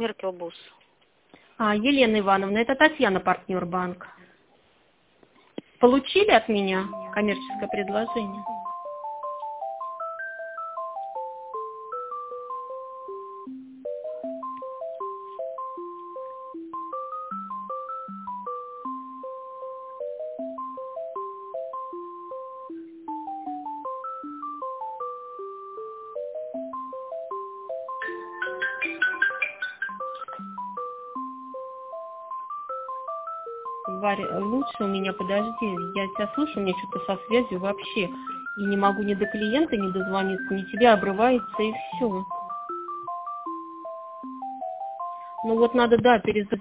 Меркелбус. Елена Ивановна, это Татьяна, партнер банка. Получили от меня коммерческое предложение? Варя, лучше у меня, подожди, я тебя слышу, у меня что-то со связью вообще. И не могу ни до клиента не дозвониться, ни тебе обрывается, и все. Ну вот надо, да,